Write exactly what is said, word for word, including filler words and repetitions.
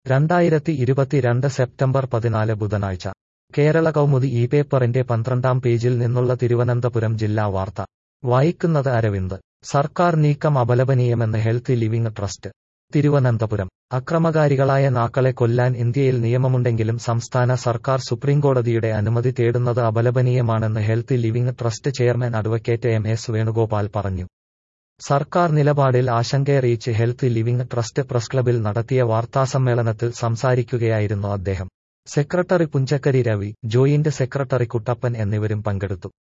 രണ്ടായിരത്തി ഇരുപത്തിരണ്ട് സെപ്റ്റംബർ പതിനാല് ബുധനാഴ്ച കേരള കൗമുദി ഈ പേപ്പറിന്റെ പന്ത്രണ്ടാം പേജിൽ നിന്നുള്ള തിരുവനന്തപുരം ജില്ലാ വാർത്ത വായിക്കുന്നത് അരവിന്ദ്. സർക്കാർ നീക്കം അപലപനീയമെന്ന് ഹെൽത്തി ലിവിംഗ് ട്രസ്റ്റ്. തിരുവനന്തപുരം. അക്രമകാരികളായ നാക്കളെ കൊല്ലാൻ ഇന്ത്യയിൽ നിയമമുണ്ടെങ്കിലും സംസ്ഥാന സർക്കാർ സുപ്രീംകോടതിയുടെ അനുമതി തേടുന്നത് അപലപനീയമാണെന്ന് Healthy Living Trust chairman advocate M S Venugopal പറഞ്ഞു. സർക്കാർ നിലപാടിൽ ആശങ്കയറിയിച്ച് ഹെൽത്തി ലിവിംഗ് ട്രസ്റ്റ് പ്രസ് ക്ലബിൽ നടത്തിയ വാർത്താസമ്മേളനത്തിൽ സംസാരിക്കുകയായിരുന്നു അദ്ദേഹം. Secretary Punchakkari Ravi, joint secretary Kuttappan എന്നിവരും പങ്കെടുത്തു.